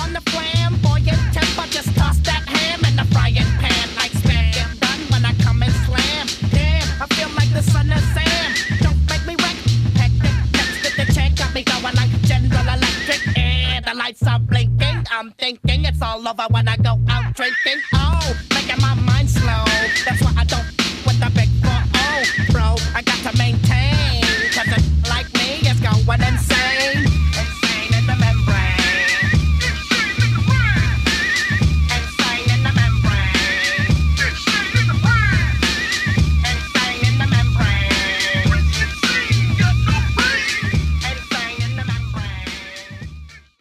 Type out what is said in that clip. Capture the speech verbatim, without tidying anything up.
on the flamboyant temper, just toss that ham in the frying pan like spam. Get done when I come and slam. Damn, I feel like the son of Sam. Don't make me wreck. Hectic, next to the check, got me going like General Electric. And the lights are blinking. I'm thinking it's all over when I go out drinking.